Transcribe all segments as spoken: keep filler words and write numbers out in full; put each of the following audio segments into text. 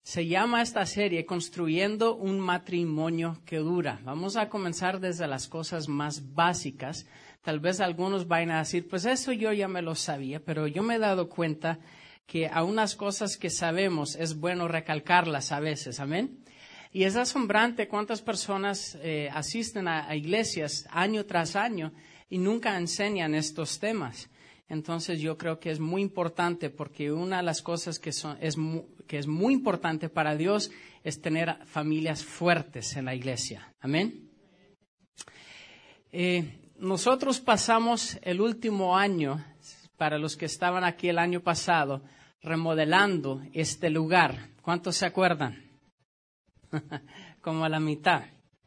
Se llama esta serie Construyendo un matrimonio que dura. Vamos a comenzar desde las cosas más básicas. Tal vez algunos vayan a decir, pues eso yo ya me lo sabía, pero yo me he dado cuenta que a unas cosas que sabemos es bueno recalcarlas a veces, amén. Y es asombrante cuántas personas eh, asisten a, a iglesias año tras año y nunca enseñan estos temas. Entonces yo creo que es muy importante porque una de las cosas que, son, es, mu, que es muy importante para Dios es tener familias fuertes en la iglesia. Amén. Eh, nosotros pasamos el último año, para los que estaban aquí el año pasado, remodelando este lugar. ¿Cuántos se acuerdan? Como a la mitad.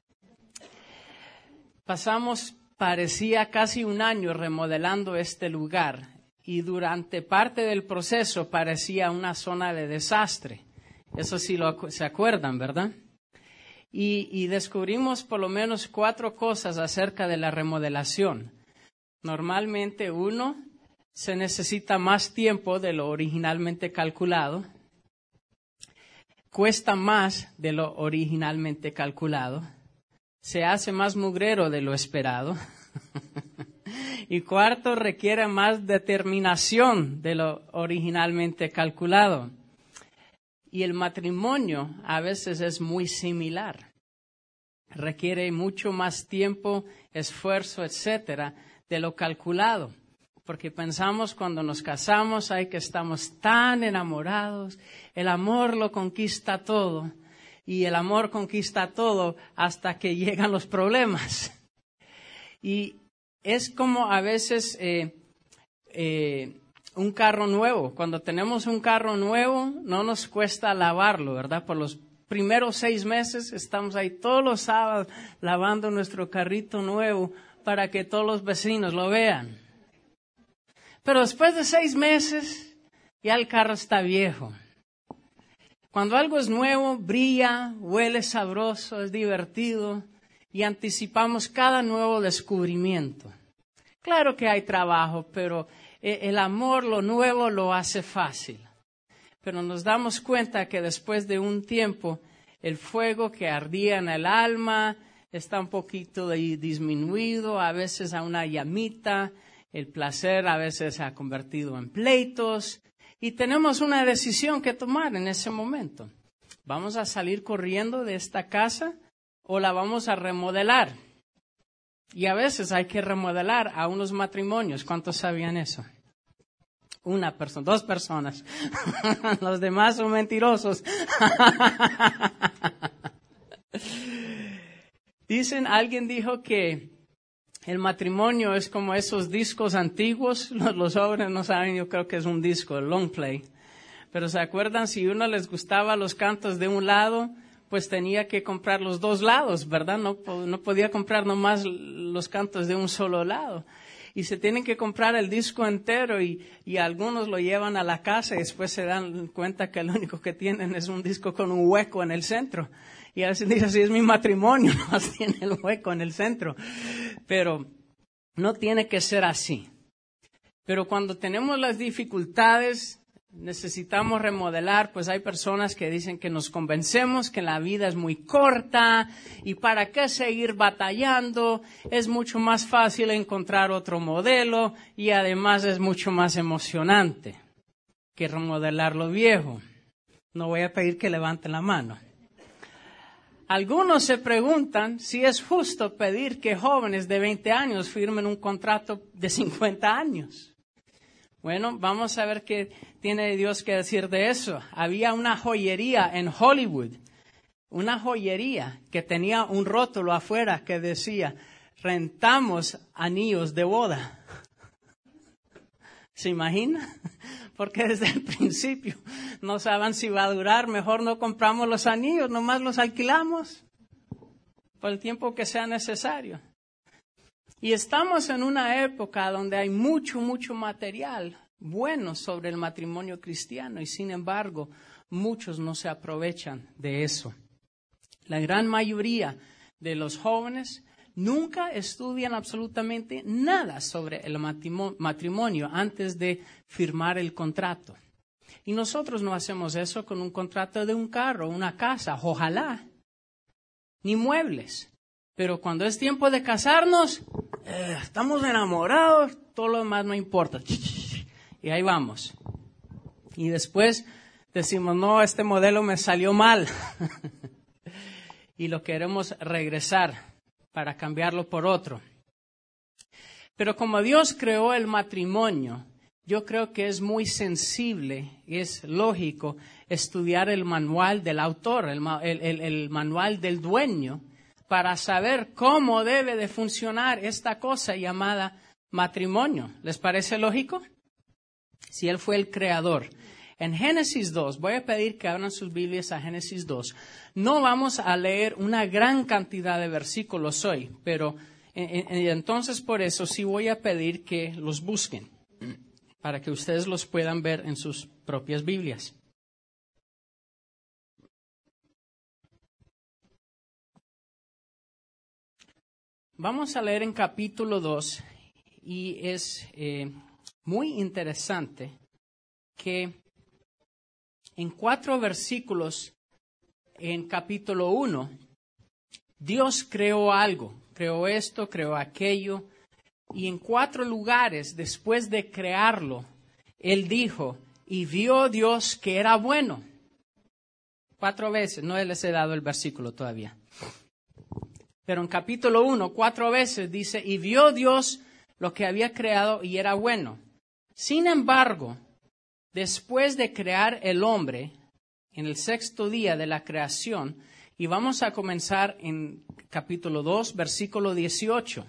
Pasamos... Parecía casi un año remodelando este lugar y durante parte del proceso parecía una zona de desastre. Eso sí lo, se acuerdan, ¿verdad? Y, y descubrimos por lo menos cuatro cosas acerca de la remodelación. Normalmente, uno, se necesita más tiempo de lo originalmente calculado. Cuesta más de lo originalmente calculado. Se hace más mugrero de lo esperado. Y cuarto, requiere más determinación de lo originalmente calculado. Y el matrimonio a veces es muy similar. Requiere mucho más tiempo, esfuerzo, etcétera, de lo calculado. Porque pensamos cuando nos casamos, ay, que estamos tan enamorados, el amor lo conquista todo. Y el amor conquista todo hasta que llegan los problemas. Y es como a veces eh, eh, un carro nuevo. Cuando tenemos un carro nuevo, no nos cuesta lavarlo, ¿verdad? Por los primeros seis meses estamos ahí todos los sábados lavando nuestro carrito nuevo para que todos los vecinos lo vean. Pero después de seis meses, ya el carro está viejo. Cuando algo es nuevo, brilla, huele sabroso, es divertido y anticipamos cada nuevo descubrimiento. Claro que hay trabajo, pero el amor, lo nuevo, lo hace fácil. Pero nos damos cuenta que después de un tiempo, el fuego que ardía en el alma está un poquito disminuido, a veces a una llamita, el placer a veces se ha convertido en pleitos. Y tenemos una decisión que tomar en ese momento. ¿Vamos a salir corriendo de esta casa o la vamos a remodelar? Y a veces hay que remodelar a unos matrimonios. ¿Cuántos sabían eso? Una persona, dos personas. Los demás son mentirosos. Dicen, alguien dijo que el matrimonio es como esos discos antiguos. Los, los jóvenes no saben, yo creo que es un disco, el long play. Pero ¿se acuerdan? Si uno les gustaba los cantos de un lado, pues tenía que comprar los dos lados, ¿verdad? No, no podía comprar nomás los cantos de un solo lado. Y se tienen que comprar el disco entero y, y algunos lo llevan a la casa y después se dan cuenta que lo único que tienen es un disco con un hueco en el centro. Y a veces dicen, así es mi matrimonio, no tiene el hueco en el centro. Pero no tiene que ser así. Pero cuando tenemos las dificultades, necesitamos remodelar, pues hay personas que dicen que nos convencemos que la vida es muy corta y para qué seguir batallando, es mucho más fácil encontrar otro modelo y además es mucho más emocionante que remodelar lo viejo. No voy a pedir que levanten la mano. Algunos se preguntan si es justo pedir que jóvenes de veinte años firmen un contrato de cincuenta años. Bueno, vamos a ver qué tiene Dios que decir de eso. Había una joyería en Hollywood, una joyería que tenía un rótulo afuera que decía, rentamos anillos de boda. ¿Se imagina? Porque desde el principio no saben si va a durar, mejor no compramos los anillos, nomás los alquilamos por el tiempo que sea necesario. Y estamos en una época donde hay mucho, mucho material bueno sobre el matrimonio cristiano y sin embargo muchos no se aprovechan de eso. La gran mayoría de los jóvenes nunca estudian absolutamente nada sobre el matrimonio antes de firmar el contrato. Y nosotros no hacemos eso con un contrato de un carro, una casa, ojalá, ni muebles. Pero cuando es tiempo de casarnos, eh, estamos enamorados, todo lo demás no importa. Y ahí vamos. Y después decimos, no, este modelo me salió mal. Y lo queremos regresar para cambiarlo por otro. Pero como Dios creó el matrimonio, yo creo que es muy sensible, es lógico estudiar el manual del autor, el, el, el, el manual del dueño, para saber cómo debe de funcionar esta cosa llamada matrimonio. ¿Les parece lógico? Si Él fue el creador. En Génesis dos, voy a pedir que abran sus Biblias a Génesis dos. No vamos a leer una gran cantidad de versículos hoy, pero entonces por eso sí voy a pedir que los busquen, para que ustedes los puedan ver en sus propias Biblias. Vamos a leer en capítulo dos y es eh, muy interesante que en cuatro versículos en capítulo uno, Dios creó algo, creó esto, creó aquello, y en cuatro lugares después de crearlo, Él dijo, y vio Dios que era bueno. Cuatro veces, no les he dado el versículo todavía. Pero en capítulo uno, cuatro veces dice, y vio Dios lo que había creado y era bueno. Sin embargo, después de crear el hombre, en el sexto día de la creación, y vamos a comenzar en capítulo dos, versículo dieciocho.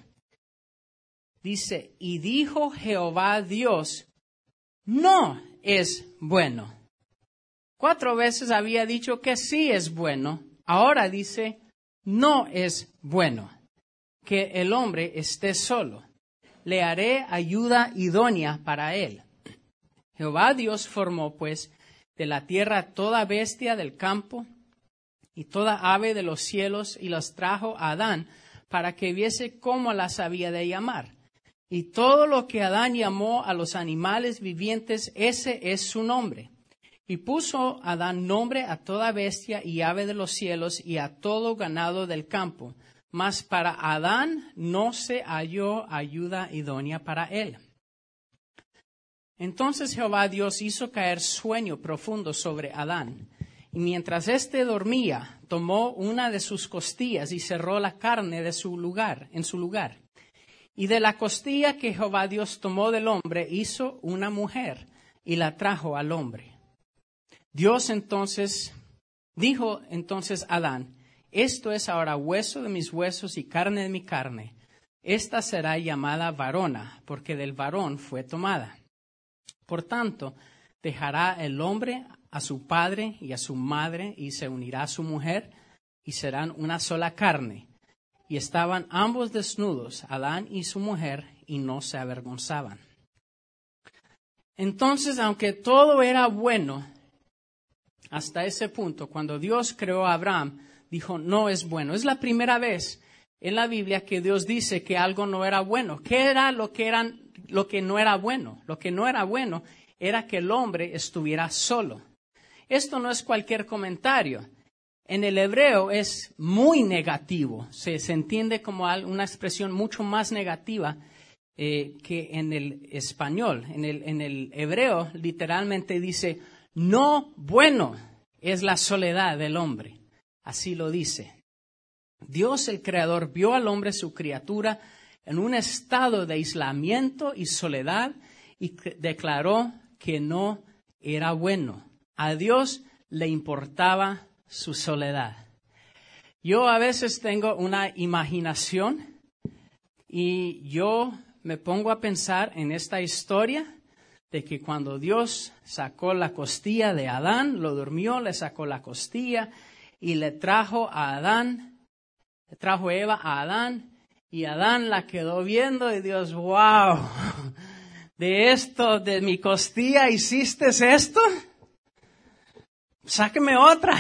Dice, y dijo Jehová Dios, no es bueno. Cuatro veces había dicho que sí es bueno, ahora dice, no es bueno que el hombre esté solo. Le haré ayuda idónea para él. Jehová Dios formó, pues, de la tierra toda bestia del campo y toda ave de los cielos y las trajo a Adán para que viese cómo las había de llamar. Y todo lo que Adán llamó a los animales vivientes, ese es su nombre. Y puso Adán nombre a toda bestia y ave de los cielos y a todo ganado del campo. Mas para Adán no se halló ayuda idónea para él. Entonces Jehová Dios hizo caer sueño profundo sobre Adán. Y mientras éste dormía, tomó una de sus costillas y cerró la carne de su lugar, en su lugar. Y de la costilla que Jehová Dios tomó del hombre, hizo una mujer y la trajo al hombre. Dios entonces, dijo entonces Adán, esto es ahora hueso de mis huesos y carne de mi carne. Esta será llamada varona, porque del varón fue tomada. Por tanto, dejará el hombre a su padre y a su madre y se unirá a su mujer y serán una sola carne. Y estaban ambos desnudos, Adán y su mujer, y no se avergonzaban. Entonces, aunque todo era bueno, hasta ese punto, cuando Dios creó a Abraham, dijo, no es bueno. Es la primera vez en la Biblia que Dios dice que algo no era bueno. ¿Qué era lo que, eran, lo que no era bueno? Lo que no era bueno era que el hombre estuviera solo. Esto no es cualquier comentario. En el hebreo es muy negativo. Se, se entiende como una expresión mucho más negativa eh, que en el español. En el, en el hebreo literalmente dice, no bueno es la soledad del hombre. Así lo dice. Dios el Creador vio al hombre, su criatura, en un estado de aislamiento y soledad y declaró que no era bueno. A Dios le importaba su soledad. Yo a veces tengo una imaginación y yo me pongo a pensar en esta historia de que cuando Dios sacó la costilla de Adán, lo durmió, le sacó la costilla y le trajo a Adán, le trajo Eva a Adán y Adán la quedó viendo y Dios, wow, de esto, de mi costilla hiciste esto, sáqueme otra.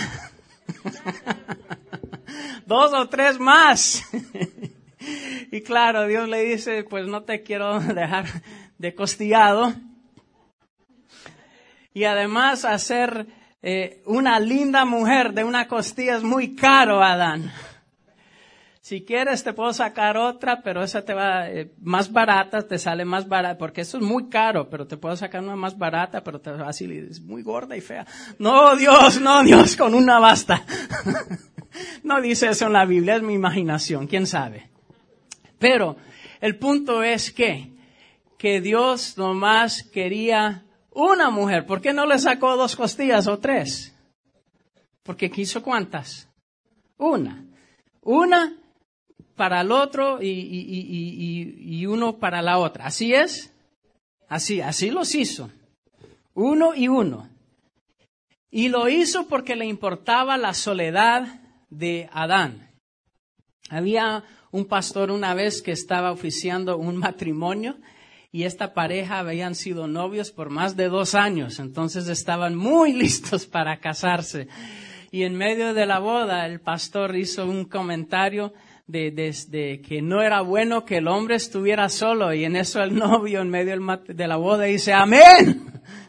Dos o tres más. Y claro, Dios le dice, pues no te quiero dejar de costillado. Y además hacer eh, una linda mujer de una costilla es muy caro, Adán. Si quieres te puedo sacar otra, pero esa te va eh, más barata, te sale más barata, porque eso es muy caro, pero te puedo sacar una más barata, pero te va así, es muy gorda y fea. No, Dios, no, Dios, con una basta. No dice eso en la Biblia, es mi imaginación, quién sabe. Pero el punto es que, que Dios nomás quería una mujer. ¿Por qué no le sacó dos costillas o tres? Porque quiso ¿cuántas? Una. Una para el otro y, y, y, y, y uno para la otra. ¿Así es? Así, así los hizo. Uno y uno. Y lo hizo porque le importaba la soledad de Adán. Había un pastor una vez que estaba oficiando un matrimonio y esta pareja habían sido novios por más de dos años. Entonces estaban muy listos para casarse. Y en medio de la boda el pastor hizo un comentario de, de, de que no era bueno que el hombre estuviera solo. Y en eso el novio en medio del, de la boda dice ¡amén!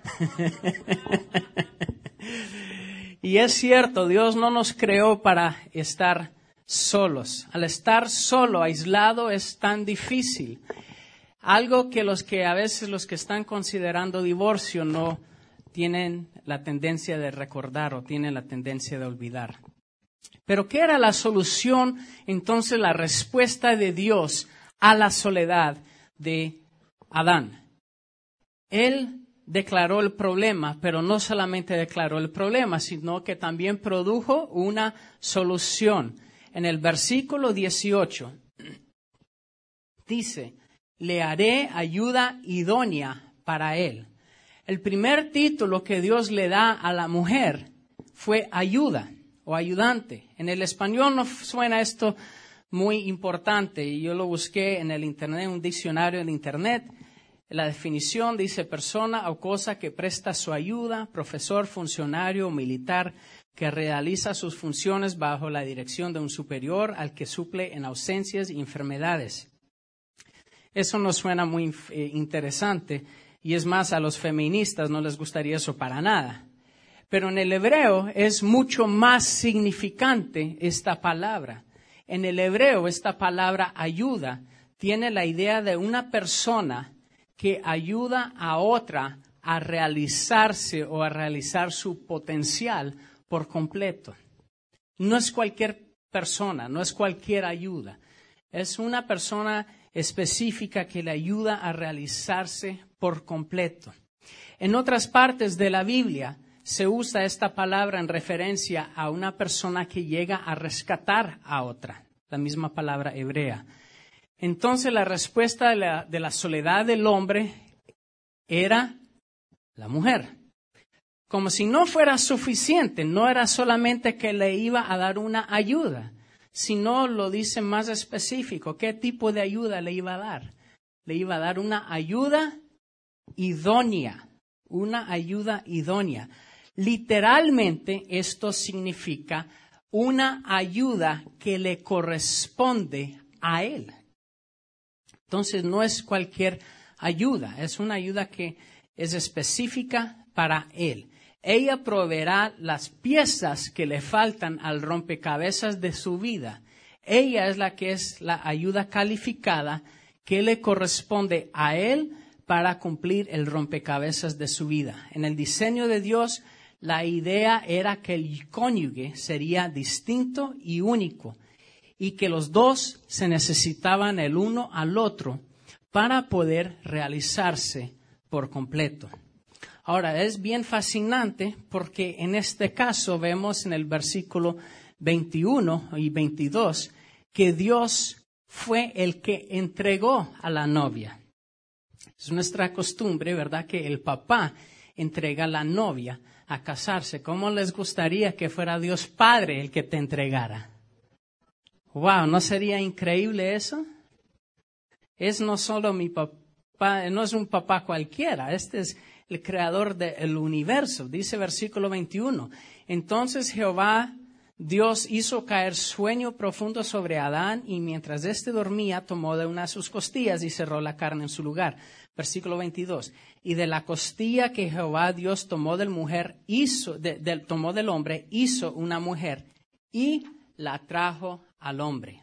Y es cierto, Dios no nos creó para estar solos. Al estar solo, aislado, es tan difícil. Algo que los que a veces los que están considerando divorcio no tienen la tendencia de recordar o tienen la tendencia de olvidar. Pero ¿qué era la solución? Entonces la respuesta de Dios a la soledad de Adán. Él declaró el problema, pero no solamente declaró el problema, sino que también produjo una solución. En el versículo dieciocho dice, le haré ayuda idónea para él. El primer título que Dios le da a la mujer fue ayuda o ayudante. En el español no suena esto muy importante y yo lo busqué en el internet, en un diccionario en internet. La definición dice persona o cosa que presta su ayuda, profesor, funcionario o militar que realiza sus funciones bajo la dirección de un superior al que suple en ausencias y enfermedades. Eso no suena muy eh, interesante y es más, a los feministas no les gustaría eso para nada. Pero en el hebreo es mucho más significante esta palabra. En el hebreo esta palabra ayuda tiene la idea de una persona que ayuda a otra a realizarse o a realizar su potencial por completo. No es cualquier persona, no es cualquier ayuda. Es una persona específica que le ayuda a realizarse por completo. En otras partes de la Biblia se usa esta palabra en referencia a una persona que llega a rescatar a otra, la misma palabra hebrea. Entonces la respuesta de la, de la soledad del hombre era la mujer. Como si no fuera suficiente, no era solamente que le iba a dar una ayuda, sino lo dice más específico. ¿Qué tipo de ayuda le iba a dar? Le iba a dar una ayuda idónea, una ayuda idónea. Literalmente esto significa una ayuda que le corresponde a él. Entonces no es cualquier ayuda, es una ayuda que es específica para él. Ella proveerá las piezas que le faltan al rompecabezas de su vida. Ella es la que es la ayuda calificada que le corresponde a él para cumplir el rompecabezas de su vida. En el diseño de Dios, la idea era que el cónyuge sería distinto y único y que los dos se necesitaban el uno al otro para poder realizarse por completo. Ahora, es bien fascinante porque en este caso vemos en el versículo veintiuno y veintidós que Dios fue el que entregó a la novia. Es nuestra costumbre, ¿verdad?, que el papá entrega a la novia a casarse. ¿Cómo les gustaría que fuera Dios Padre el que te entregara? Wow, ¿no sería increíble eso? Es no solo mi papá, no es un papá cualquiera, este es el creador del universo. Dice versículo veintiuno, entonces Jehová Dios hizo caer sueño profundo sobre Adán y mientras éste dormía tomó de una de sus costillas y cerró la carne en su lugar. Versículo veintidós. Y de la costilla que Jehová Dios tomó del mujer hizo, de, de, tomó del hombre, hizo una mujer y la trajo al hombre.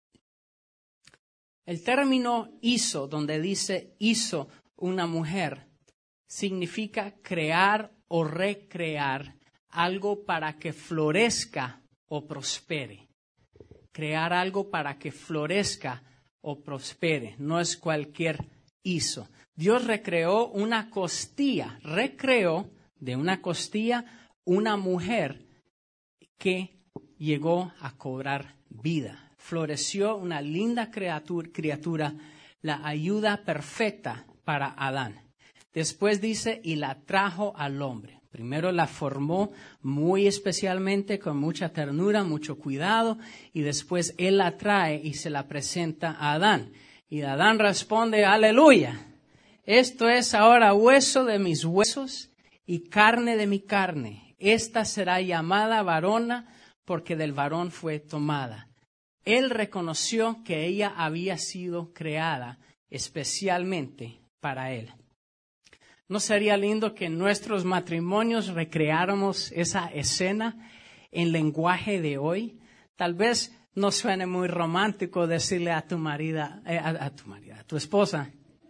El término hizo, donde dice hizo una mujer, significa crear o recrear algo para que florezca o prospere. Crear algo para que florezca o prospere. No es cualquier hizo. Dios recreó una costilla, recreó de una costilla una mujer que llegó a cobrar vida. Floreció una linda criatura, criatura, la ayuda perfecta para Adán. Después dice, y la trajo al hombre. Primero la formó muy especialmente, con mucha ternura, mucho cuidado, y después él la trae y se la presenta a Adán. Y Adán responde, aleluya, esto es ahora hueso de mis huesos y carne de mi carne. Esta será llamada varona porque del varón fue tomada. Él reconoció que ella había sido creada especialmente para él. ¿No sería lindo que en nuestros matrimonios recreáramos esa escena en lenguaje de hoy? Tal vez no suene muy romántico decirle a tu marida, eh, a, a tu marida, a tu esposa,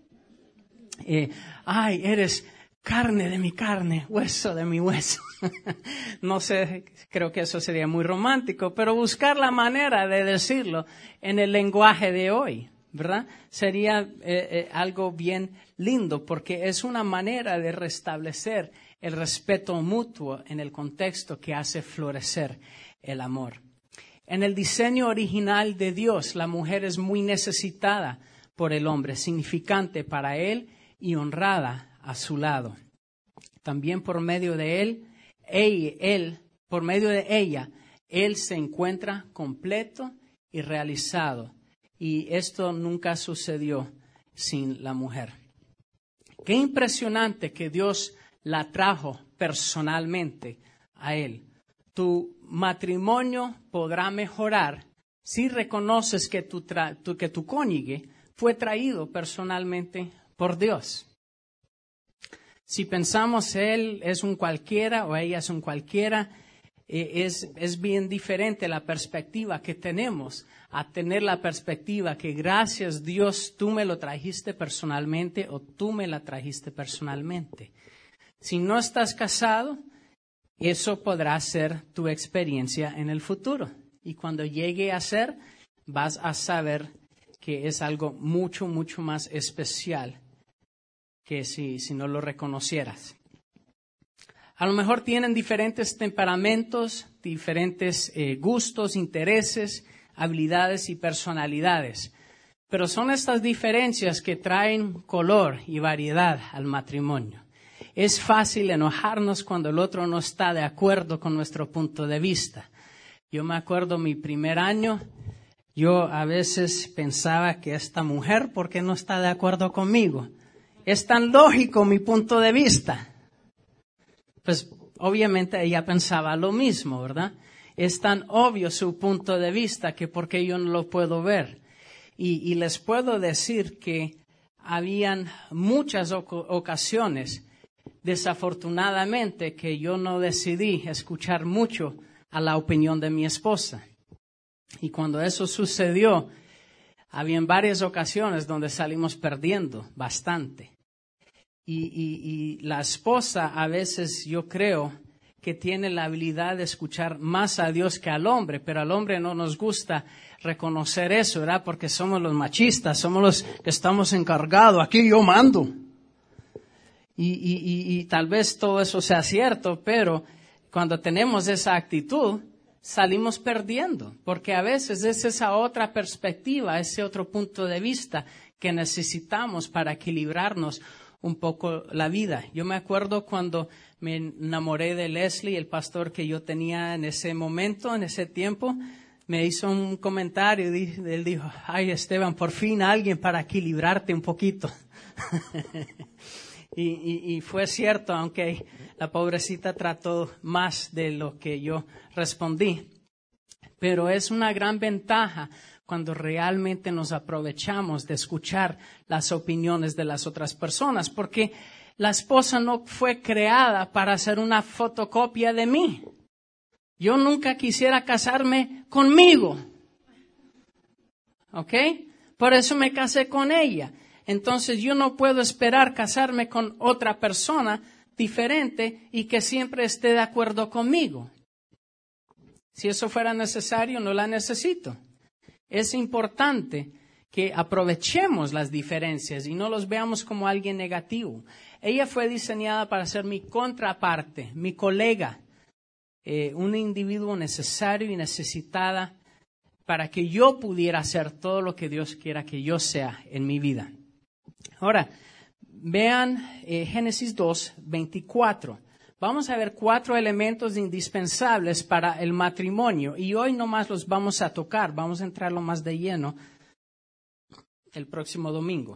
eh, ay, eres carne de mi carne, hueso de mi hueso. No sé, creo que eso sería muy romántico, pero buscar la manera de decirlo en el lenguaje de hoy, ¿verdad? Sería eh, eh, algo bien lindo porque es una manera de restablecer el respeto mutuo en el contexto que hace florecer el amor. En el diseño original de Dios, la mujer es muy necesitada por el hombre, significante para él y honrada a su lado. También por medio de él, él, él, por medio de ella, él se encuentra completo y realizado. Y esto nunca sucedió sin la mujer. Qué impresionante que Dios la trajo personalmente a él. Tu matrimonio podrá mejorar si reconoces que tu, tra- tu, que tu cónyuge fue traído personalmente por Dios. Si pensamos él es un cualquiera o ella es un cualquiera, eh, es, es bien diferente la perspectiva que tenemos a tener la perspectiva que gracias Dios tú me lo trajiste personalmente o tú me la trajiste personalmente. Si no estás casado, eso podrá ser tu experiencia en el futuro. Y cuando llegue a ser, vas a saber que es algo mucho, mucho más especial que si, si no lo reconocieras. A lo mejor tienen diferentes temperamentos, diferentes eh, gustos, intereses, habilidades y personalidades. Pero son estas diferencias que traen color y variedad al matrimonio. Es fácil enojarnos cuando el otro no está de acuerdo con nuestro punto de vista. Yo me acuerdo mi primer año, yo a veces pensaba que esta mujer, ¿por qué no está de acuerdo conmigo? Es tan lógico mi punto de vista. Pues obviamente ella pensaba lo mismo, ¿verdad? Es tan obvio su punto de vista que por qué yo no lo puedo ver. Y, y les puedo decir que habían muchas oc- ocasiones, desafortunadamente, que yo no decidí escuchar mucho a la opinión de mi esposa. Y cuando eso sucedió, habían varias ocasiones donde salimos perdiendo bastante. Y, y, y la esposa a veces yo creo que tiene la habilidad de escuchar más a Dios que al hombre, pero al hombre no nos gusta reconocer eso, ¿verdad? Porque somos los machistas, somos los que estamos encargados, aquí yo mando. Y, y, y, y tal vez todo eso sea cierto, pero cuando tenemos esa actitud, salimos perdiendo, porque a veces es esa otra perspectiva, ese otro punto de vista que necesitamos para equilibrarnos un poco la vida. Yo me acuerdo cuando me enamoré de Leslie, el pastor que yo tenía en ese momento, en ese tiempo, me hizo un comentario y él dijo, ay Esteban, por fin alguien para equilibrarte un poquito. y, y, y fue cierto, aunque la pobrecita trató más de lo que yo respondí. Pero es una gran ventaja cuando realmente nos aprovechamos de escuchar las opiniones de las otras personas, porque la esposa no fue creada para hacer una fotocopia de mí. Yo nunca quisiera casarme conmigo. ¿Ok? Por eso me casé con ella. Entonces yo no puedo esperar casarme con otra persona diferente y que siempre esté de acuerdo conmigo. Si eso fuera necesario, no la necesito. Es importante que aprovechemos las diferencias y no los veamos como alguien negativo. Ella fue diseñada para ser mi contraparte, mi colega, eh, un individuo necesario y necesitada para que yo pudiera hacer todo lo que Dios quiera que yo sea en mi vida. Ahora, vean eh, Génesis dos, veinticuatro. Vamos a ver cuatro elementos indispensables para el matrimonio y hoy nomás los vamos a tocar, vamos a entrarlo más de lleno el próximo domingo.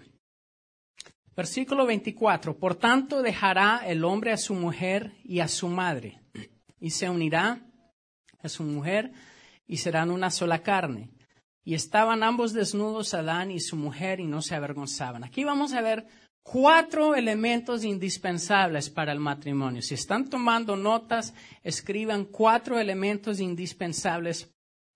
Versículo veinticuatro. Por tanto, dejará el hombre a su mujer y a su madre, y se unirá a su mujer y serán una sola carne. Y estaban ambos desnudos, Adán y su mujer, y no se avergonzaban. Aquí vamos a ver cuatro elementos indispensables para el matrimonio. Si están tomando notas, escriban cuatro elementos indispensables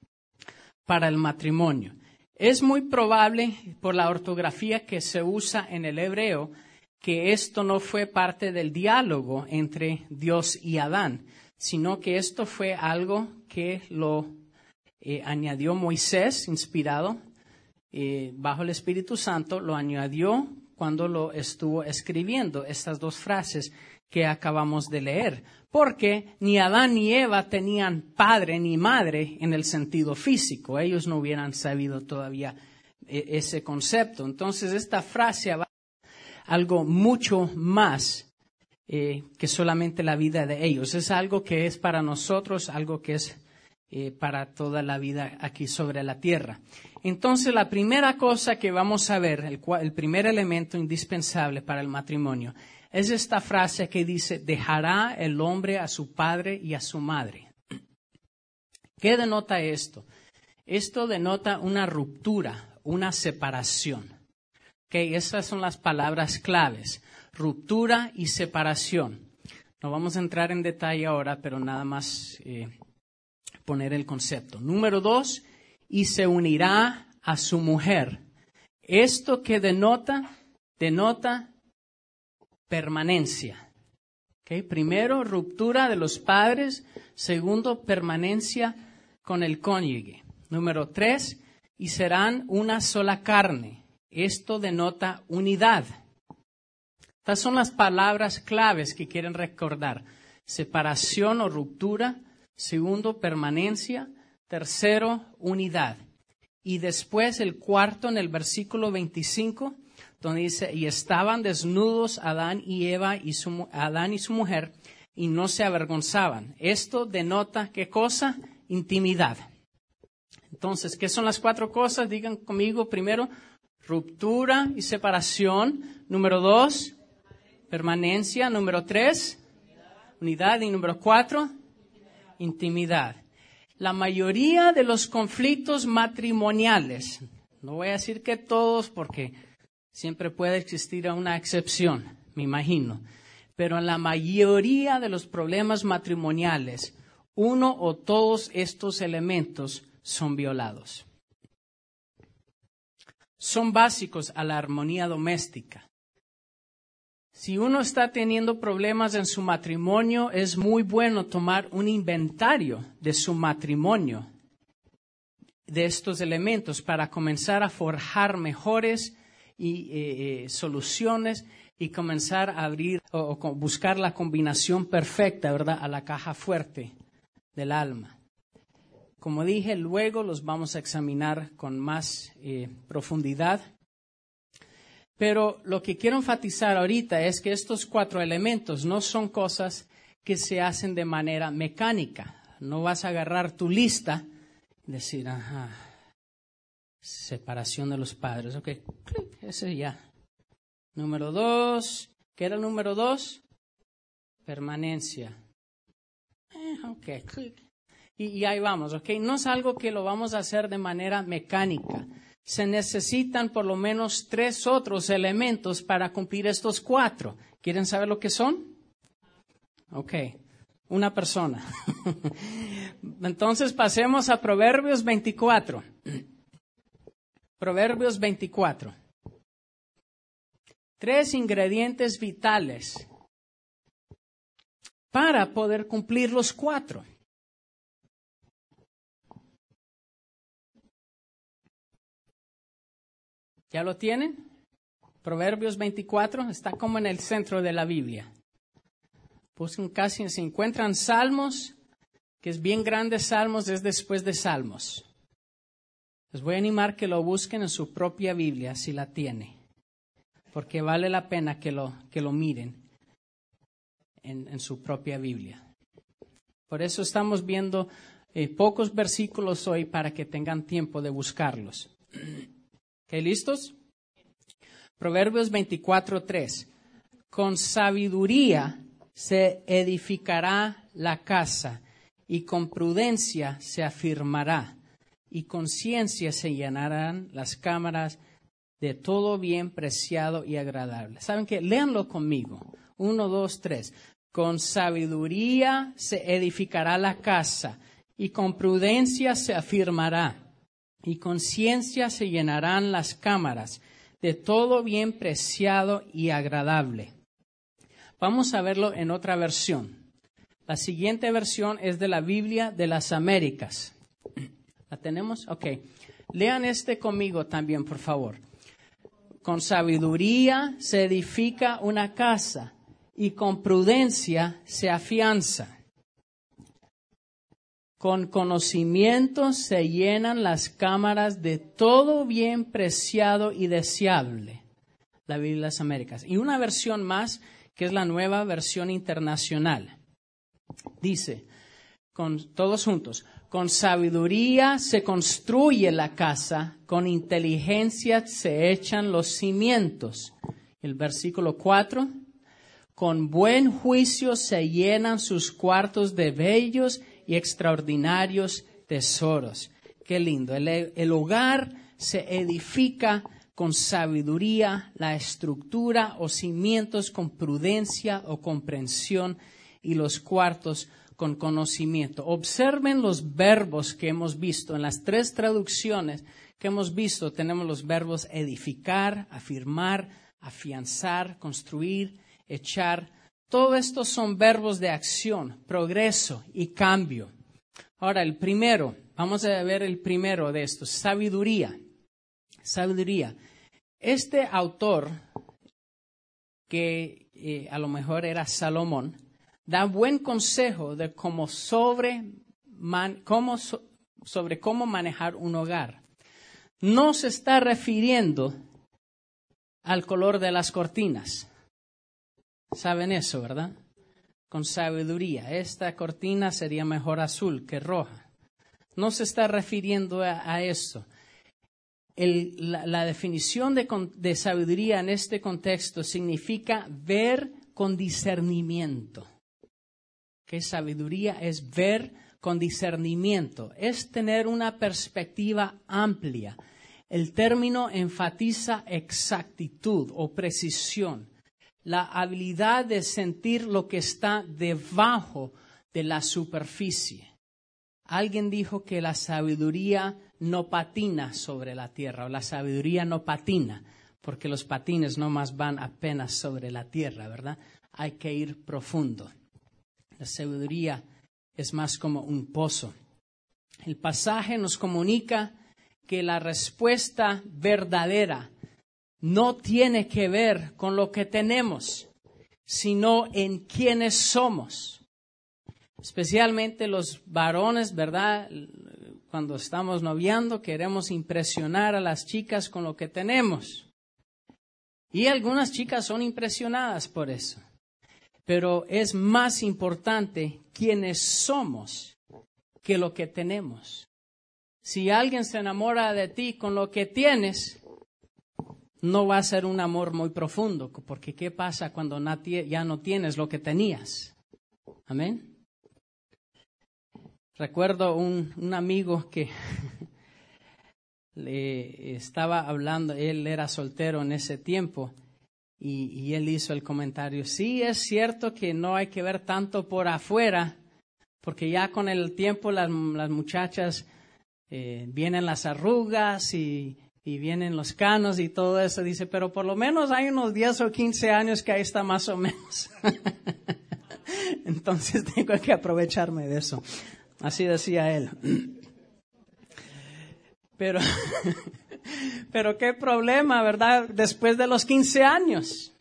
para el matrimonio. Es muy probable, por la ortografía que se usa en el hebreo, que esto no fue parte del diálogo entre Dios y Adán, sino que esto fue algo que lo eh, añadió Moisés, inspirado eh, bajo el Espíritu Santo, lo añadió cuando lo estuvo escribiendo, estas dos frases que acabamos de leer, porque ni Adán ni Eva tenían padre ni madre en el sentido físico, ellos no hubieran sabido todavía eh, ese concepto. Entonces esta frase va a algo mucho más eh, que solamente la vida de ellos, es algo que es para nosotros, algo que es eh, para toda la vida aquí sobre la tierra. Entonces, la primera cosa que vamos a ver, el, el primer elemento indispensable para el matrimonio, es esta frase que dice, dejará el hombre a su padre y a su madre. ¿Qué denota esto? Esto denota una ruptura, una separación. Okay, esas son las palabras claves, ruptura y separación. No vamos a entrar en detalle ahora, pero nada más eh, poner el concepto. Número dos, y se unirá a su mujer. Esto que denota, denota permanencia. ¿Okay? Primero, ruptura de los padres. Segundo, permanencia con el cónyuge. Número tres, y serán una sola carne. Esto denota unidad. Estas son las palabras claves que quieren recordar. Separación o ruptura. Segundo, permanencia. Tercero, unidad. Y después el cuarto en el versículo veinticinco, donde dice, y estaban desnudos Adán y Eva y su, Adán y su mujer, y no se avergonzaban. Esto denota, ¿qué cosa? Intimidad. Entonces, ¿qué son las cuatro cosas? Digan conmigo primero, ruptura y separación. Número dos, permanencia. Número tres, unidad. Y número cuatro, intimidad. La mayoría de los conflictos matrimoniales, no voy a decir que todos porque siempre puede existir una excepción, me imagino, pero en la mayoría de los problemas matrimoniales, uno o todos estos elementos son violados. Son básicos a la armonía doméstica. Si uno está teniendo problemas en su matrimonio, es muy bueno tomar un inventario de su matrimonio, de estos elementos, para comenzar a forjar mejores y, eh, eh, soluciones y comenzar a abrir o, o buscar la combinación perfecta, ¿verdad?, a la caja fuerte del alma. Como dije, luego los vamos a examinar con más eh, profundidad. Pero lo que quiero enfatizar ahorita es que estos cuatro elementos no son cosas que se hacen de manera mecánica. No vas a agarrar tu lista y decir, ajá, separación de los padres. Ok, clic, ese ya. Número dos, ¿qué era el número dos? Permanencia. Eh, ok, clic. Y, y ahí vamos, ¿ok? No es algo que lo vamos a hacer de manera mecánica. Se necesitan por lo menos tres otros elementos para cumplir estos cuatro. ¿Quieren saber lo que son? Ok, una persona. Entonces pasemos a Proverbios veinticuatro. Proverbios veinticuatro. Tres ingredientes vitales para poder cumplir los cuatro. ¿Ya lo tienen? Proverbios veinticuatro está como en el centro de la Biblia. Busquen casi, si encuentran Salmos, que es bien grande, Salmos es después de Salmos. Les voy a animar que lo busquen en su propia Biblia, si la tiene, porque vale la pena que lo, que lo miren en, en su propia Biblia. Por eso estamos viendo eh, pocos versículos hoy para que tengan tiempo de buscarlos. ¿Ok, listos? Proverbios veinticuatro, tres. Con sabiduría se edificará la casa y con prudencia se afirmará y con ciencia se llenarán las cámaras de todo bien preciado y agradable. ¿Saben qué? Léanlo conmigo. Uno, dos, tres. Con sabiduría se edificará la casa y con prudencia se afirmará y con ciencia se llenarán las cámaras de todo bien preciado y agradable. Vamos a verlo en otra versión. La siguiente versión es de la Biblia de las Américas. ¿La tenemos? Ok. Lean este conmigo también, por favor. Con sabiduría se edifica una casa y con prudencia se afianza. Con conocimiento se llenan las cámaras de todo bien preciado y deseable. La Biblia de las Américas. Y una versión más, que es la nueva versión internacional. Dice, con, todos juntos, con sabiduría se construye la casa, con inteligencia se echan los cimientos. El versículo cuatro, con buen juicio se llenan sus cuartos de bellos y extraordinarios tesoros. Qué lindo. El, el hogar se edifica con sabiduría, la estructura o cimientos con prudencia o comprensión y los cuartos con conocimiento. Observen los verbos que hemos visto. En las tres traducciones que hemos visto tenemos los verbos edificar, afirmar, afianzar, construir, echar. Todo esto son verbos de acción, progreso y cambio. Ahora, el primero, vamos a ver el primero de estos, sabiduría. Sabiduría. Este autor, que eh, a lo mejor era Salomón, da buen consejo de cómo sobre, man, cómo, so, sobre cómo manejar un hogar. No se está refiriendo al color de las cortinas. Saben eso, ¿verdad? Con sabiduría. Esta cortina sería mejor azul que roja. No se está refiriendo a, a eso. El, la, la definición de, de sabiduría en este contexto significa ver con discernimiento. ¿Qué sabiduría es ver con discernimiento? Es tener una perspectiva amplia. El término enfatiza exactitud o precisión. La habilidad de sentir lo que está debajo de la superficie. Alguien dijo que la sabiduría no patina sobre la tierra, o la sabiduría no patina, porque los patines no más van apenas sobre la tierra, ¿verdad? Hay que ir profundo. La sabiduría es más como un pozo. El pasaje nos comunica que la respuesta verdadera no tiene que ver con lo que tenemos, sino en quiénes somos. Especialmente los varones, ¿verdad? Cuando estamos noviando, queremos impresionar a las chicas con lo que tenemos. Y algunas chicas son impresionadas por eso. Pero es más importante quiénes somos que lo que tenemos. Si alguien se enamora de ti con lo que tienes, no va a ser un amor muy profundo, porque ¿qué pasa cuando ya no tienes lo que tenías? Amén. Recuerdo un, un amigo que le estaba hablando, él era soltero en ese tiempo, y, y él hizo el comentario, sí, es cierto que no hay que ver tanto por afuera, porque ya con el tiempo las, las muchachas eh, vienen las arrugas y, y vienen los canos y todo eso. Dice, pero por lo menos hay unos diez o quince años que ahí está más o menos. Entonces tengo que aprovecharme de eso. Así decía él. Pero, pero qué problema, ¿verdad? Después de los quince años.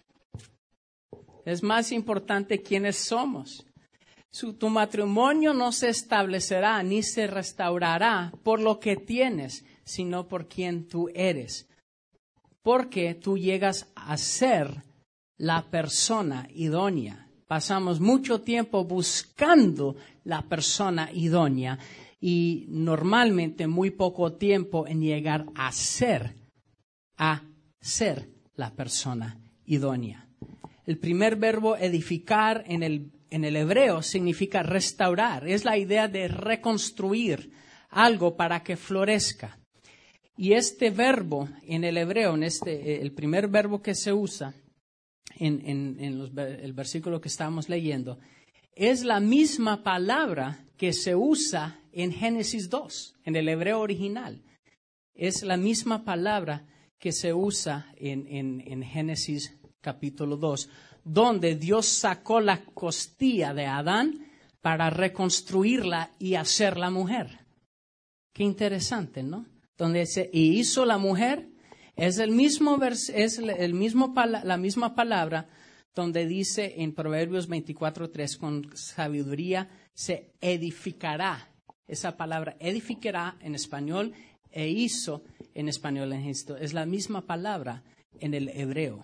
Es más importante quiénes somos. Su, tu matrimonio no se establecerá ni se restaurará por lo que tienes, sino por quien tú eres. Porque tú llegas a ser la persona idónea. Pasamos mucho tiempo buscando la persona idónea y normalmente muy poco tiempo en llegar a ser, a ser la persona idónea. El primer verbo edificar en el En el hebreo significa restaurar, es la idea de reconstruir algo para que florezca. Y este verbo en el hebreo, en este, el primer verbo que se usa en, en, en los, el versículo que estábamos leyendo, es la misma palabra que se usa en Génesis dos, en el hebreo original. Es la misma palabra que se usa en, en, en Génesis capítulo dos, donde Dios sacó la costilla de Adán para reconstruirla y hacer la mujer. Qué interesante, ¿no? Donde se y hizo la mujer, es el mismo vers, es el mismo la misma palabra donde dice en Proverbios veinticuatro tres, con sabiduría se edificará. Esa palabra edificará en español e hizo en español en esto. Es la misma palabra en el hebreo,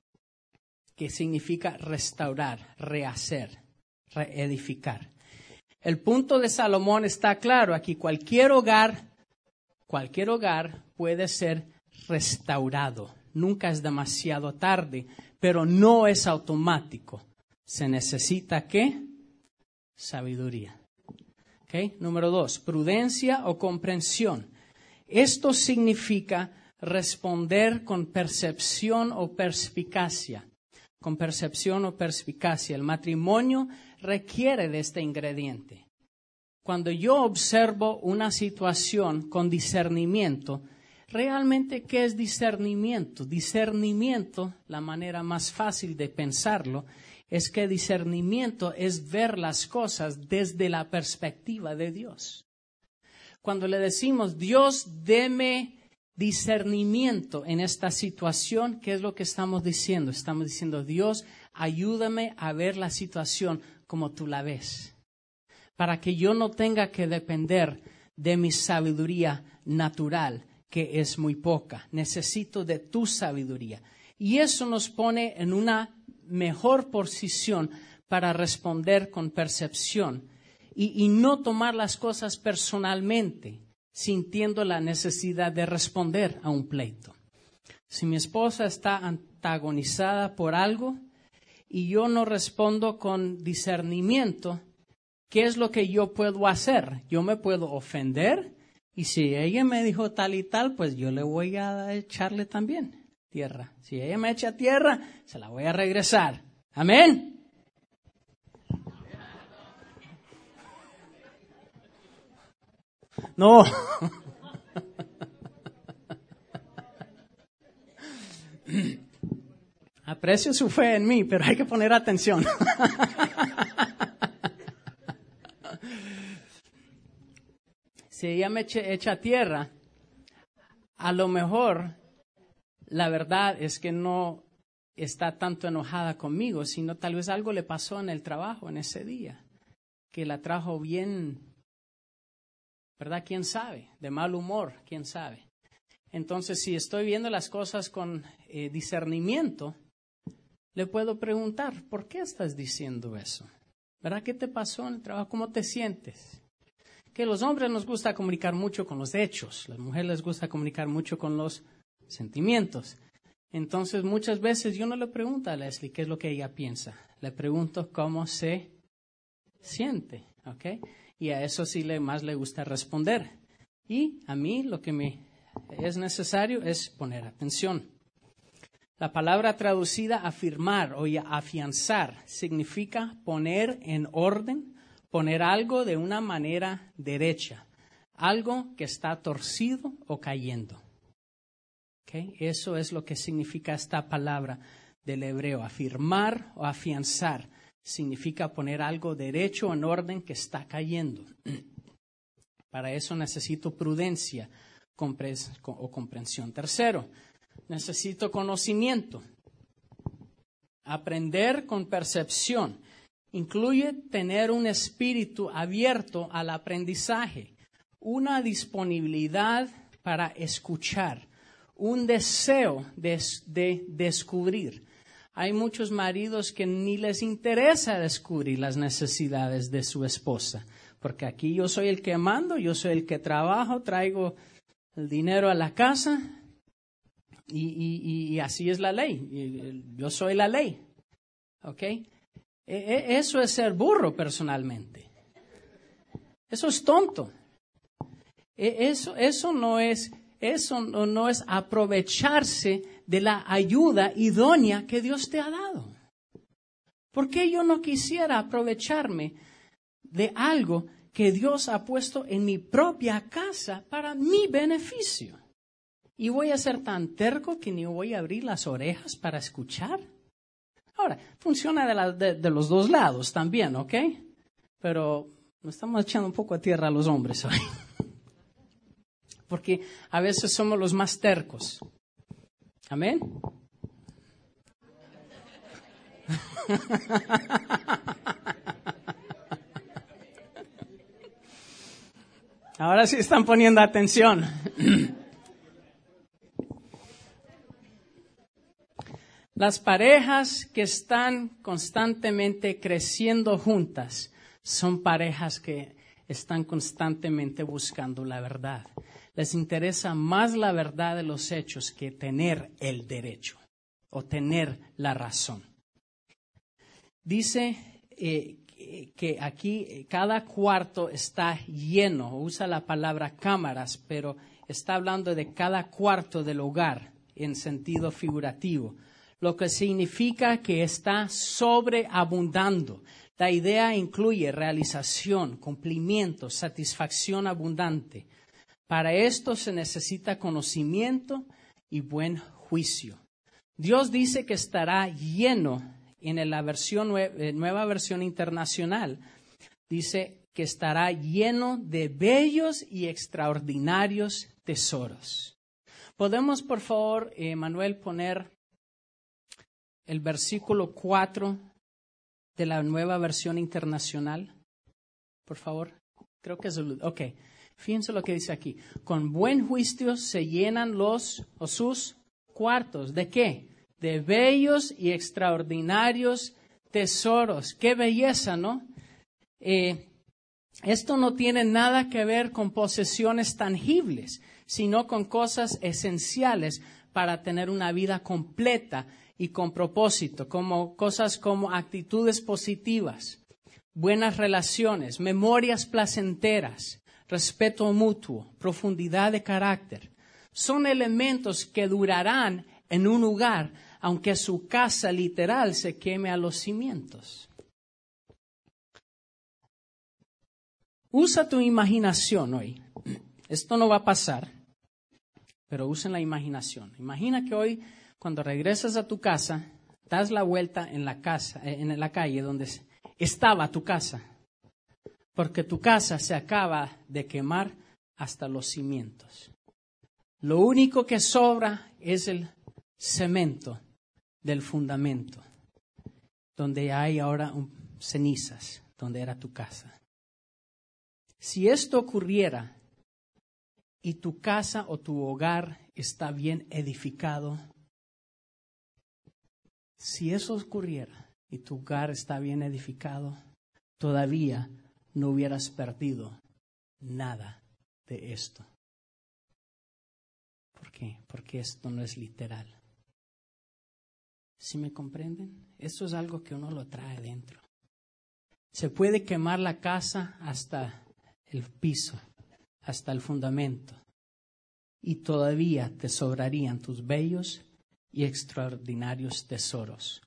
que significa restaurar, rehacer, reedificar. El punto de Salomón está claro aquí. Cualquier hogar, cualquier hogar puede ser restaurado. Nunca es demasiado tarde, pero no es automático. Se necesita, ¿qué? Sabiduría. ¿Okay? Número dos, prudencia o comprensión. Esto significa responder con percepción o perspicacia. Con percepción o perspicacia. El matrimonio requiere de este ingrediente. Cuando yo observo una situación con discernimiento, realmente, ¿qué es discernimiento? Discernimiento, la manera más fácil de pensarlo, es que discernimiento es ver las cosas desde la perspectiva de Dios. Cuando le decimos, Dios, deme discernimiento en esta situación, ¿qué es lo que estamos diciendo? Estamos diciendo, Dios, ayúdame a ver la situación como tú la ves, para que yo no tenga que depender de mi sabiduría natural, que es muy poca. Necesito de tu sabiduría. Y eso nos pone en una mejor posición para responder con percepción y, y no tomar las cosas personalmente, sintiendo la necesidad de responder a un pleito. Si mi esposa está antagonizada por algo y yo no respondo con discernimiento, ¿qué es lo que yo puedo hacer? Yo me puedo ofender y si ella me dijo tal y tal, pues yo le voy a echarle también tierra. Si ella me echa tierra, se la voy a regresar. Amén. No. Aprecio su fe en mí, pero hay que poner atención. Si ella me echa, echa tierra, a lo mejor la verdad es que no está tanto enojada conmigo, sino tal vez algo le pasó en el trabajo en ese día, que la trajo bien, ¿verdad? ¿Quién sabe? De mal humor, ¿quién sabe? Entonces, si estoy viendo las cosas con eh, discernimiento, le puedo preguntar, ¿por qué estás diciendo eso? ¿Verdad? ¿Qué te pasó en el trabajo? ¿Cómo te sientes? Que los hombres nos gusta comunicar mucho con los hechos, las mujeres les gusta comunicar mucho con los sentimientos. Entonces, muchas veces yo no le pregunto a Leslie qué es lo que ella piensa. Le pregunto cómo se siente, ¿ok? y a eso sí le más le gusta responder. Y a mí lo que me es necesario es poner atención. La palabra traducida afirmar o afianzar significa poner en orden, poner algo de una manera derecha, algo que está torcido o cayendo. ¿Okay? Eso es lo que significa esta palabra del hebreo. Afirmar o afianzar significa poner algo derecho en orden que está cayendo. Para eso necesito prudencia o comprensión. Tercero, necesito conocimiento. Aprender con percepción incluye tener un espíritu abierto al aprendizaje, una disponibilidad para escuchar, un deseo de, de descubrir. Hay muchos maridos que ni les interesa descubrir las necesidades de su esposa, porque aquí yo soy el que mando, yo soy el que trabajo, traigo el dinero a la casa y, y, y así es la ley. Yo soy la ley. ¿Ok? Eso es ser burro personalmente. Eso es tonto. Eso, eso no es, eso no, no es aprovecharse de la ayuda idónea que Dios te ha dado. ¿Por qué yo no quisiera aprovecharme de algo que Dios ha puesto en mi propia casa para mi beneficio? ¿Y voy a ser tan terco que ni voy a abrir las orejas para escuchar? Ahora, funciona de, la, de, de los dos lados también, ¿ok? Pero nos estamos echando un poco a tierra a los hombres hoy. Porque a veces somos los más tercos. ¿Amén? Ahora sí están poniendo atención. Las parejas que están constantemente creciendo juntas son parejas que están constantemente buscando la verdad. Les interesa más la verdad de los hechos que tener el derecho o tener la razón. Dice eh, que aquí cada cuarto está lleno, usa la palabra cámaras, pero está hablando de cada cuarto del hogar en sentido figurativo, lo que significa que está sobreabundando. La idea incluye realización, cumplimiento, satisfacción abundante. Para esto se necesita conocimiento y buen juicio. Dios dice que estará lleno en la versión nue- nueva versión internacional. Dice que estará lleno de bellos y extraordinarios tesoros. ¿Podemos, por favor, eh, Manuel, poner el versículo cuatro de la nueva versión internacional? Por favor. Creo que es el... Ok. Fíjense lo que dice aquí. Con buen juicio se llenan los o sus cuartos. ¿De qué? De bellos y extraordinarios tesoros. ¡Qué belleza!, ¿no? Eh, esto no tiene nada que ver con posesiones tangibles, sino con cosas esenciales para tener una vida completa y con propósito, como cosas como actitudes positivas, buenas relaciones, memorias placenteras, respeto mutuo, profundidad de carácter. Son elementos que durarán en un lugar, aunque su casa literal se queme a los cimientos. Usa tu imaginación hoy. Esto no va a pasar, pero usen la imaginación. Imagina que hoy, cuando regresas a tu casa, das la vuelta en la casa, en la calle donde estaba tu casa, porque tu casa se acaba de quemar hasta los cimientos. Lo único que sobra es el cemento del fundamento, donde hay ahora un, cenizas, donde era tu casa. Si esto ocurriera y tu casa o tu hogar está bien edificado, si eso ocurriera y tu hogar está bien edificado, todavía no hubieras perdido nada de esto. ¿Por qué? Porque esto no es literal. ¿Sí me comprenden? Esto es algo que uno lo trae dentro. Se puede quemar la casa hasta el piso hasta el fundamento, y todavía te sobrarían tus bellos y extraordinarios tesoros.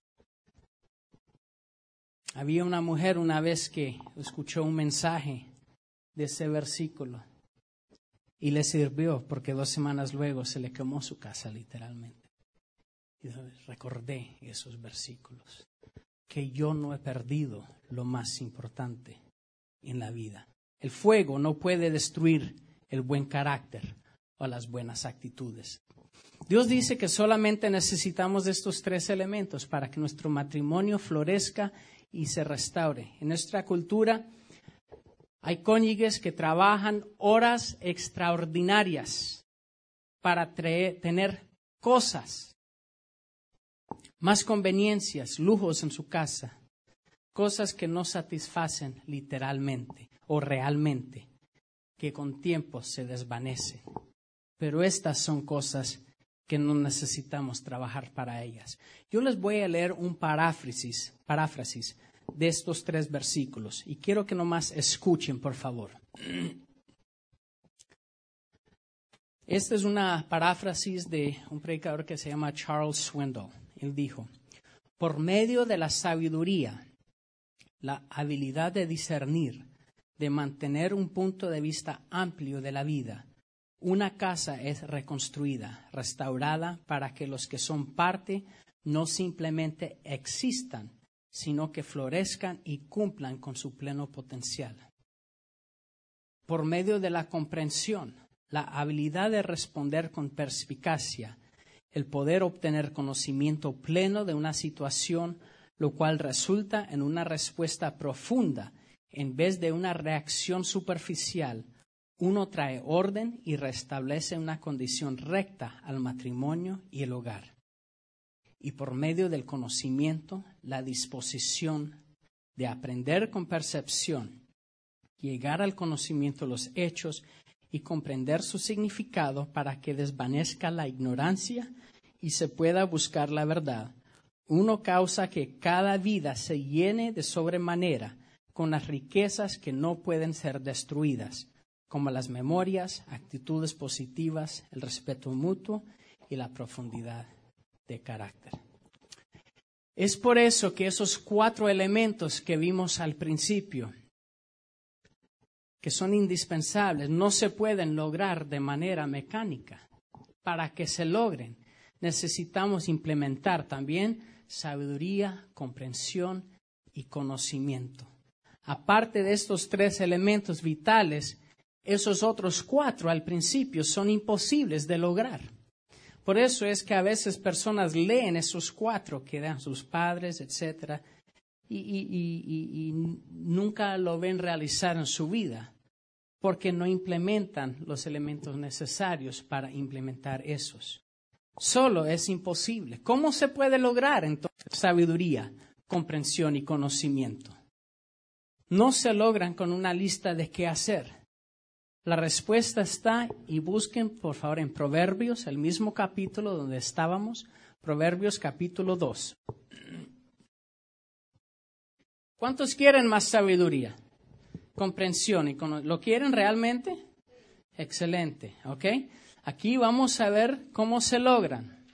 Había una mujer una vez que escuchó un mensaje de ese versículo y le sirvió, porque dos semanas luego se le quemó su casa literalmente. Y recordé esos versículos, que yo no he perdido lo más importante en la vida. El fuego no puede destruir el buen carácter o las buenas actitudes. Dios dice que solamente necesitamos de estos tres elementos para que nuestro matrimonio florezca y se restaure. En nuestra cultura hay cónyuges que trabajan horas extraordinarias para traer, tener cosas, más conveniencias, lujos en su casa, cosas que no satisfacen literalmente o realmente, que con tiempo se desvanecen. Pero estas son cosas que no necesitamos trabajar para ellas. Yo les voy a leer un paráfrasis, paráfrasis de estos tres versículos y quiero que nomás escuchen, por favor. Esta es una paráfrasis de un predicador que se llama Charles Swindoll. Él dijo: por medio de la sabiduría, la habilidad de discernir, de mantener un punto de vista amplio de la vida, una casa es reconstruida, restaurada, para que los que son parte no simplemente existan, sino que florezcan y cumplan con su pleno potencial. Por medio de la comprensión, la habilidad de responder con perspicacia, el poder obtener conocimiento pleno de una situación, lo cual resulta en una respuesta profunda en vez de una reacción superficial, uno trae orden y restablece una condición recta al matrimonio y el hogar. Y por medio del conocimiento, la disposición de aprender con percepción, llegar al conocimiento de los hechos y comprender su significado para que desvanezca la ignorancia y se pueda buscar la verdad, uno causa que cada vida se llene de sobremanera con las riquezas que no pueden ser destruidas, como las memorias, actitudes positivas, el respeto mutuo y la profundidad de carácter. Es por eso que esos cuatro elementos que vimos al principio, que son indispensables, no se pueden lograr de manera mecánica. Para que se logren, necesitamos implementar también sabiduría, comprensión y conocimiento. Aparte de estos tres elementos vitales, esos otros cuatro al principio son imposibles de lograr. Por eso es que a veces personas leen esos cuatro que dan sus padres, etcétera, y, y, y, y nunca lo ven realizar en su vida, porque no implementan los elementos necesarios para implementar esos. Solo es imposible. ¿Cómo se puede lograr entonces sabiduría, comprensión y conocimiento? No se logran con una lista de qué hacer. La respuesta está, y busquen por favor en Proverbios, el mismo capítulo donde estábamos, Proverbios capítulo dos. ¿Cuántos quieren más sabiduría, comprensión y cono- ¿Lo quieren realmente? Excelente, ¿ok? Aquí vamos a ver cómo se logran.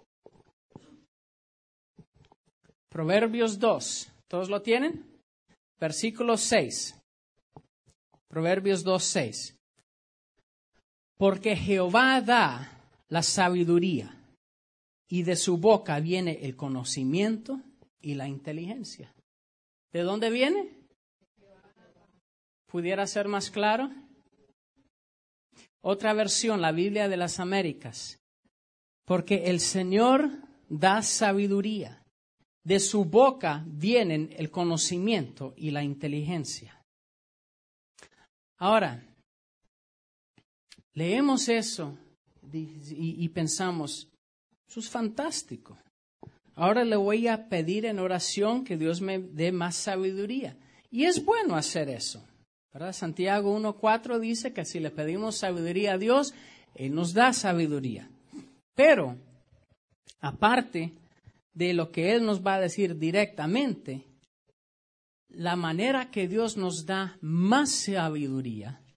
Proverbios dos, ¿todos lo tienen? Versículo seis. Proverbios dos, seis. Porque Jehová da la sabiduría, y de su boca viene el conocimiento y la inteligencia. ¿De dónde viene? ¿Pudiera ser más claro? Otra versión, la Biblia de las Américas. Porque el Señor da sabiduría, de su boca vienen el conocimiento y la inteligencia. Ahora, leemos eso y, y pensamos, eso es fantástico. Ahora le voy a pedir en oración que Dios me dé más sabiduría. Y es bueno hacer eso, ¿verdad? Santiago uno cuatro dice que si le pedimos sabiduría a Dios, Él nos da sabiduría. Pero, aparte de lo que Él nos va a decir directamente, la manera que Dios nos da más sabiduría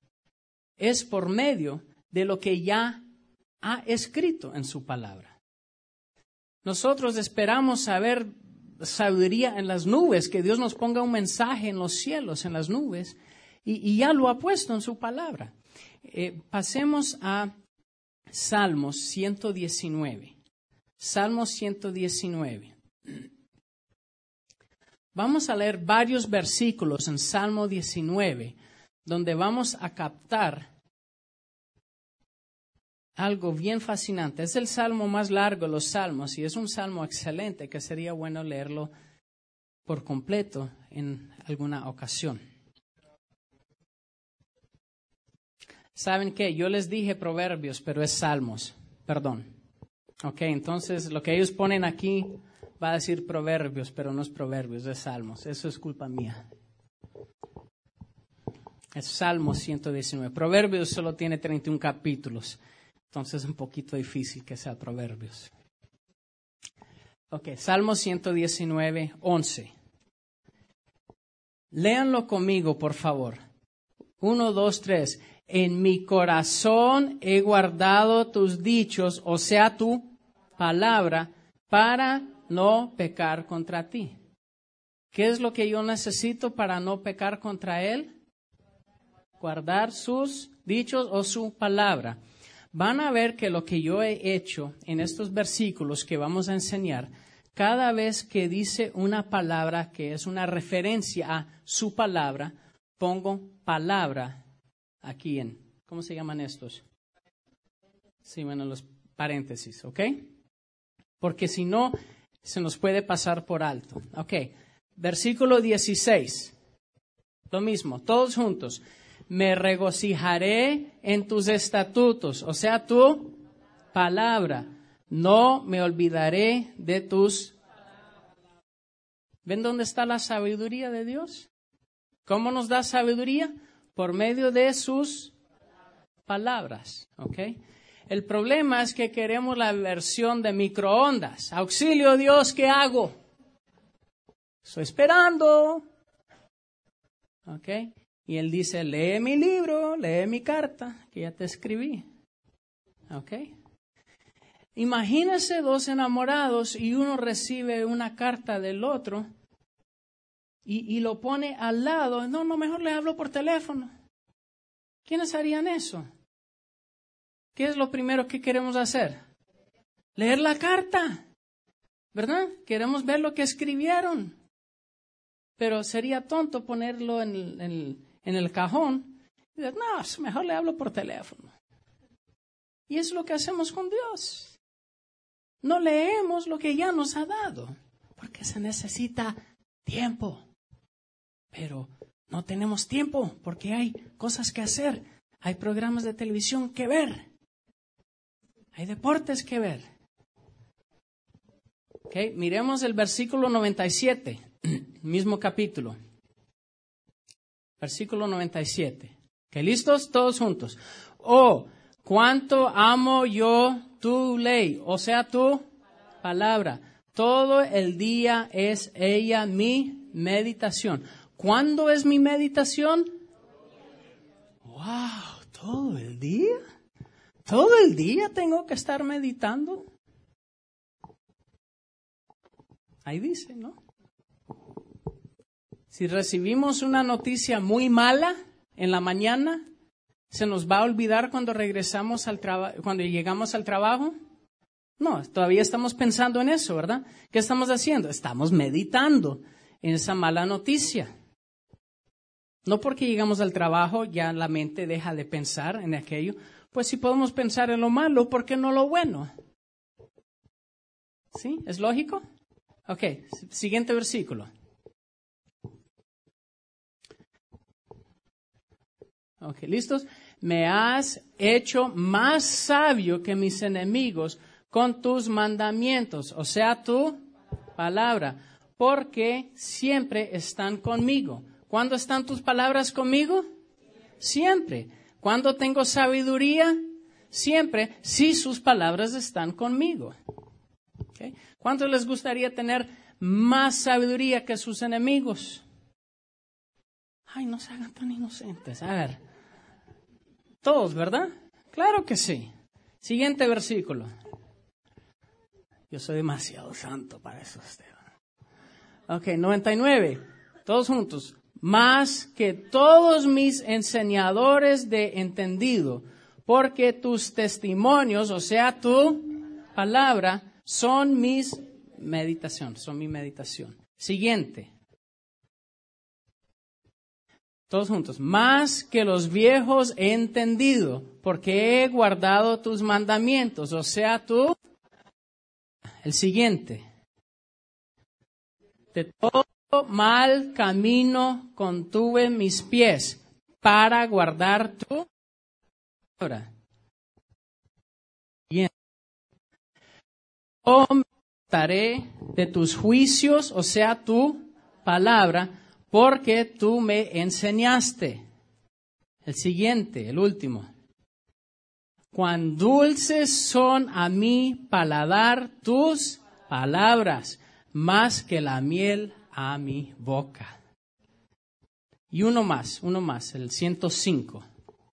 es por medio de lo que ya ha escrito en su palabra. Nosotros esperamos saber sabiduría en las nubes, que Dios nos ponga un mensaje en los cielos, en las nubes, y, y ya lo ha puesto en su palabra. Eh, pasemos a Salmos ciento diecinueve. Salmos ciento diecinueve. Vamos a leer varios versículos en Salmo diecinueve, donde vamos a captar algo bien fascinante. Es el salmo más largo de los salmos y es un salmo excelente que sería bueno leerlo por completo en alguna ocasión. ¿Saben qué? Yo les dije proverbios, pero es salmos. Perdón. Ok, entonces lo que ellos ponen aquí va a decir proverbios, pero no es proverbios, es salmos. Eso es culpa mía. Es Salmo ciento diecinueve. Proverbios solo tiene treinta y uno capítulos. Entonces es un poquito difícil que sea Proverbios. Ok, Salmo ciento diecinueve, once. Léanlo conmigo, por favor. Uno, dos, tres. En mi corazón he guardado tus dichos, o sea, tu palabra, para no pecar contra ti. ¿Qué es lo que yo necesito para no pecar contra Él? Guardar sus dichos o su palabra. Van a ver que lo que yo he hecho en estos versículos que vamos a enseñar, cada vez que dice una palabra que es una referencia a su palabra, pongo palabra aquí en, ¿cómo se llaman estos? Sí, bueno, los paréntesis, ¿ok? Porque si no, se nos puede pasar por alto. Ok, versículo dieciséis, lo mismo, todos juntos. Me regocijaré en tus estatutos, o sea, tu palabra. No me olvidaré de tus. ¿Ven dónde está la sabiduría de Dios? ¿Cómo nos da sabiduría? Por medio de sus palabras, ¿ok? El problema es que queremos la versión de microondas. Auxilio Dios, ¿qué hago? Estoy esperando, ¿ok? Y él dice, lee mi libro, lee mi carta, que ya te escribí. ¿Ok? Imagínense dos enamorados y uno recibe una carta del otro y, y lo pone al lado. No, no, mejor le hablo por teléfono. ¿Quiénes harían eso? ¿Qué es lo primero que queremos hacer? Leer la carta, ¿verdad? Queremos ver lo que escribieron. Pero sería tonto ponerlo en el, en el, en el cajón y decir, no, mejor le hablo por teléfono. Y es lo que hacemos con Dios. No leemos lo que ya nos ha dado, porque se necesita tiempo. Pero no tenemos tiempo, porque hay cosas que hacer. Hay programas de televisión que ver. Hay deportes que ver. Okay, miremos el versículo noventa y siete. Mismo capítulo. Versículo noventa y siete. ¿Ok? ¿Listos? Todos juntos. Oh, cuánto amo yo tu ley, o sea, tu palabra. Todo el día es ella mi meditación. ¿Cuándo es mi meditación? Wow, todo el día. Todo el día tengo que estar meditando. Ahí dice, ¿no? Si recibimos una noticia muy mala en la mañana, ¿se nos va a olvidar cuando regresamos al trabajo, cuando llegamos al trabajo? No, todavía estamos pensando en eso, ¿verdad? ¿Qué estamos haciendo? Estamos meditando en esa mala noticia. No porque llegamos al trabajo ya la mente deja de pensar en aquello. Pues si podemos pensar en lo malo, ¿por qué no lo bueno? ¿Sí? ¿Es lógico? Ok, siguiente versículo. Ok, ¿listos? Me has hecho más sabio que mis enemigos con tus mandamientos, o sea, tu palabra, porque siempre están conmigo. ¿Cuándo están tus palabras conmigo? Siempre. ¿Cuándo tengo sabiduría? Siempre, si sus palabras están conmigo. Okay. ¿Cuántos les gustaría tener más sabiduría que sus enemigos? Ay, no se hagan tan inocentes. A ver. Todos, ¿verdad? Claro que sí. Siguiente versículo. Yo soy demasiado santo para eso, Esteban. Ok, noventa y nueve. Todos juntos. Más que todos mis enseñadores de entendido, porque tus testimonios, o sea, tu palabra, son mis meditación, son mi meditación. Siguiente. Todos juntos. Más que los viejos he entendido, porque he guardado tus mandamientos, o sea, tú. El siguiente. De todo mal camino contuve mis pies para guardar tu palabra. Bien. Yo me estaré de tus juicios, o sea, tu palabra, porque tú me enseñaste. El siguiente, el último. Cuán dulces son a mi paladar tus palabras, más que la miel a mi boca. Y uno más, uno más, el ciento cinco.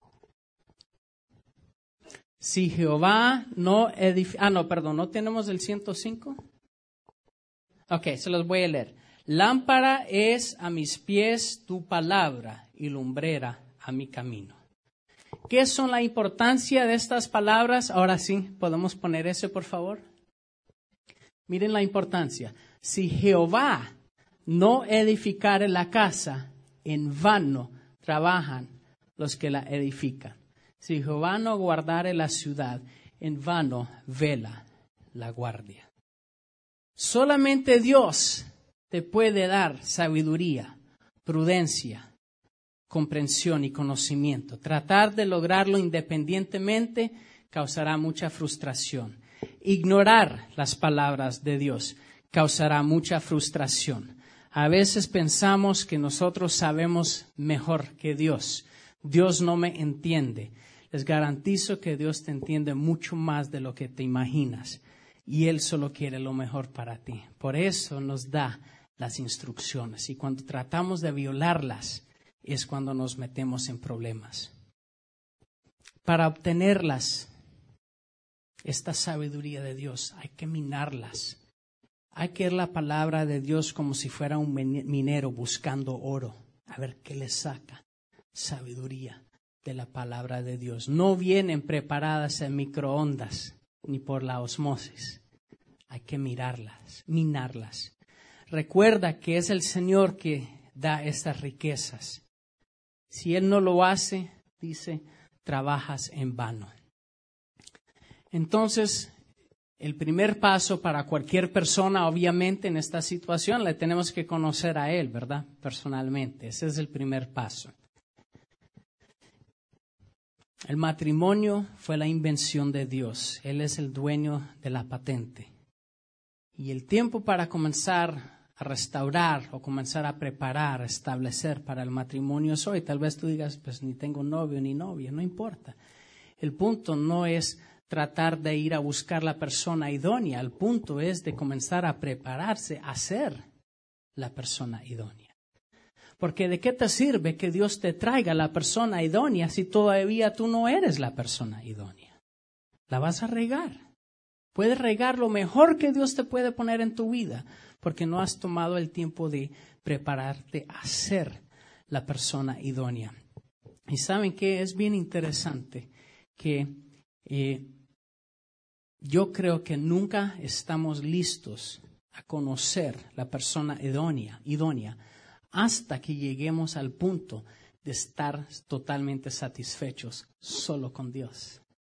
Si Jehová no edifica... Ah, no, perdón, ¿no tenemos el ciento cinco? Ok, se los voy a leer. Lámpara es a mis pies tu palabra y lumbrera a mi camino. ¿Qué son la importancia de estas palabras? Ahora sí, ¿podemos poner eso, por favor? Miren la importancia. Si Jehová no edificare la casa, en vano trabajan los que la edifican. Si Jehová no guardare la ciudad, en vano vela la guardia. Solamente Dios te puede dar sabiduría, prudencia, comprensión y conocimiento. Tratar de lograrlo independientemente causará mucha frustración. Ignorar las palabras de Dios causará mucha frustración. A veces pensamos que nosotros sabemos mejor que Dios. Dios no me entiende. Les garantizo que Dios te entiende mucho más de lo que te imaginas. Y Él solo quiere lo mejor para ti. Por eso nos da las instrucciones. Y cuando tratamos de violarlas, es cuando nos metemos en problemas. Para obtenerlas, esta sabiduría de Dios, hay que minarlas. Hay que ver la palabra de Dios como si fuera un minero buscando oro. A ver qué le saca. Sabiduría de la palabra de Dios. No vienen preparadas en microondas ni por la osmosis. Hay que mirarlas, minarlas. Recuerda que es el Señor que da estas riquezas. Si Él no lo hace, dice, trabajas en vano. Entonces, el primer paso para cualquier persona, obviamente, en esta situación, le tenemos que conocer a Él, ¿verdad? Personalmente. Ese es el primer paso. El matrimonio fue la invención de Dios. Él es el dueño de la patente. Y el tiempo para comenzar a restaurar o comenzar a preparar, a establecer para el matrimonio es hoy. Tal vez tú digas, pues ni tengo novio ni novia, no importa. El punto no es tratar de ir a buscar la persona idónea. El punto es de comenzar a prepararse a ser la persona idónea. Porque ¿de qué te sirve que Dios te traiga la persona idónea si todavía tú no eres la persona idónea? La vas a regar. Puedes regar lo mejor que Dios te puede poner en tu vida, porque no has tomado el tiempo de prepararte a ser la persona idónea. Y saben que es bien interesante que eh, yo creo que nunca estamos listos a conocer la persona idónea, idónea hasta que lleguemos al punto de estar totalmente satisfechos solo con Dios.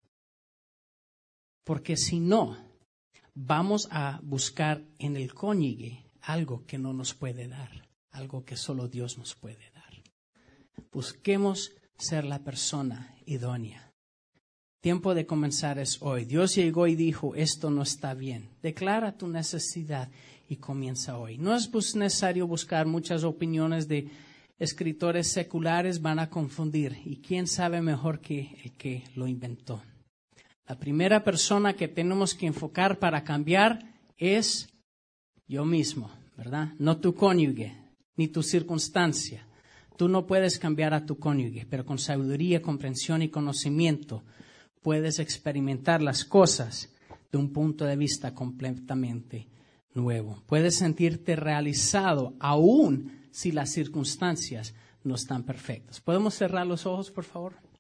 Porque si no, vamos a buscar en el cónyuge algo que no nos puede dar, algo que solo Dios nos puede dar. Busquemos ser la persona idónea. Tiempo de comenzar es hoy. Dios llegó y dijo, esto no está bien. Declara tu necesidad y comienza hoy. No es necesario buscar muchas opiniones de escritores seculares, van a confundir. Y quién sabe mejor que el que lo inventó. La primera persona que tenemos que enfocar para cambiar es yo mismo, ¿verdad? No tu cónyuge, ni tu circunstancia. Tú no puedes cambiar a tu cónyuge, pero con sabiduría, comprensión y conocimiento puedes experimentar las cosas de un punto de vista completamente nuevo. Puedes sentirte realizado aún si las circunstancias no están perfectas. ¿Podemos cerrar los ojos, por favor?